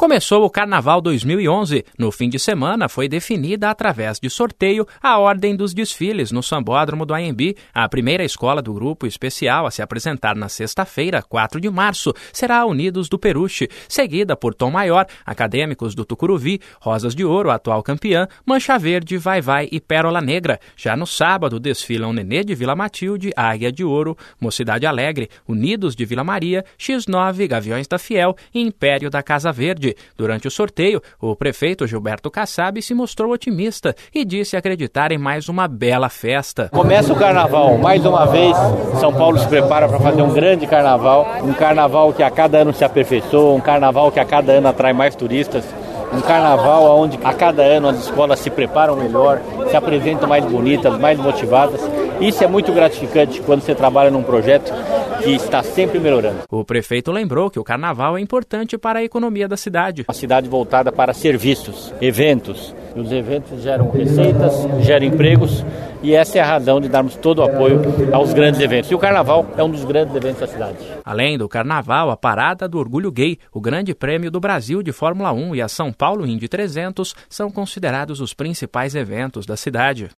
Começou o Carnaval 2011. No fim de semana foi definida, através de sorteio, a ordem dos desfiles no Sambódromo do Anhembi. A primeira escola do grupo especial a se apresentar na sexta-feira, 4 de março, será a Unidos do Peruche, seguida por Tom Maior, Acadêmicos do Tucuruvi, Rosas de Ouro, atual campeã, Mancha Verde, Vai Vai e Pérola Negra. Já no sábado desfilam Nenê de Vila Matilde, Águia de Ouro, Mocidade Alegre, Unidos de Vila Maria, X9, Gaviões da Fiel e Império da Casa Verde. Durante o sorteio, o prefeito Gilberto Kassab se mostrou otimista e disse acreditar em mais uma bela festa. Começa o carnaval, mais uma vez, São Paulo se prepara para fazer um grande carnaval, um carnaval que a cada ano se aperfeiçoa, um carnaval que a cada ano atrai mais turistas, um carnaval onde a cada ano as escolas se preparam melhor, se apresentam mais bonitas, mais motivadas. Isso é muito gratificante quando você trabalha num projeto que está sempre melhorando. O prefeito lembrou que o carnaval é importante para a economia da cidade. Uma cidade voltada para serviços, eventos. E os eventos geram receitas, geram empregos, e essa é a razão de darmos todo o apoio aos grandes eventos. E o carnaval é um dos grandes eventos da cidade. Além do carnaval, a Parada do Orgulho Gay, o Grande Prêmio do Brasil de Fórmula 1 e a São Paulo Indy 300 são considerados os principais eventos da cidade.